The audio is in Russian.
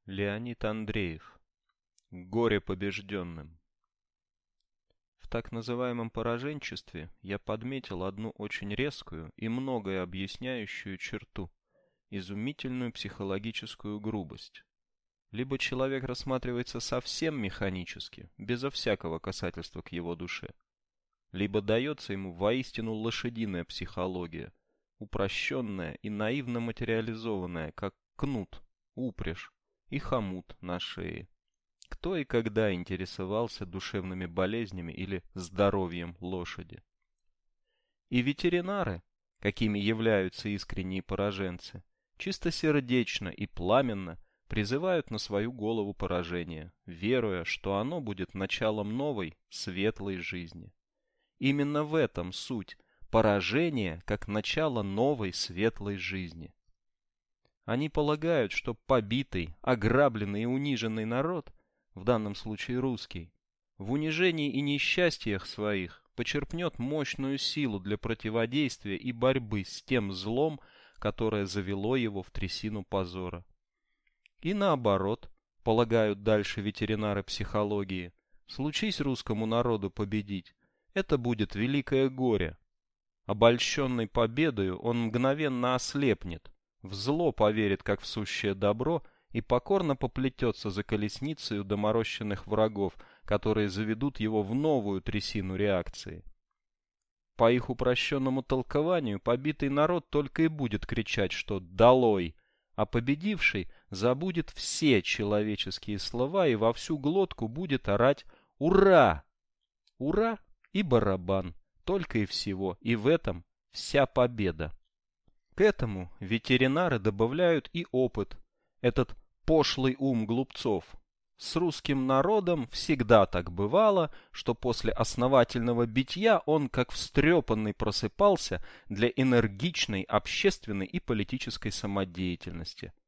Леонид Андреев. Горе побежденным. В так называемом пораженчестве я подметил одну очень резкую и многое объясняющую черту, изумительную психологическую грубость. Либо человек рассматривается совсем механически, безо всякого касательства к его душе, либо дается ему воистину лошадиная психология, упрощенная и наивно материализованная, как кнут, упряжь и хомут на шее. Кто и когда интересовался душевными болезнями или здоровьем лошади? И ветеринары, какими являются искренние пораженцы, чистосердечно и пламенно призывают на свою голову поражение, веруя, что оно будет началом новой, светлой жизни. Именно в этом суть – поражение как начало новой, светлой жизни. Они полагают, что побитый, ограбленный и униженный народ, в данном случае русский, в унижении и несчастьях своих почерпнет мощную силу для противодействия и борьбы с тем злом, которое завело его в трясину позора. И наоборот, полагают дальше ветеринары психологии, случись русскому народу победить, это будет великое горе. Обольщенный победою, он мгновенно ослепнет, в зло поверит, как в сущее добро, и покорно поплетется за колесницею доморощенных врагов, которые заведут его в новую трясину реакции. По их упрощенному толкованию, побитый народ только и будет кричать, что «долой!», а победивший забудет все человеческие слова и во всю глотку будет орать «Ура!». Ура и барабан, только и всего, и в этом вся победа. К этому ветеринары добавляют и опыт, этот пошлый ум глупцов. С русским народом всегда так бывало, что после основательного битья он, как встрепанный, просыпался для энергичной общественной и политической самодеятельности.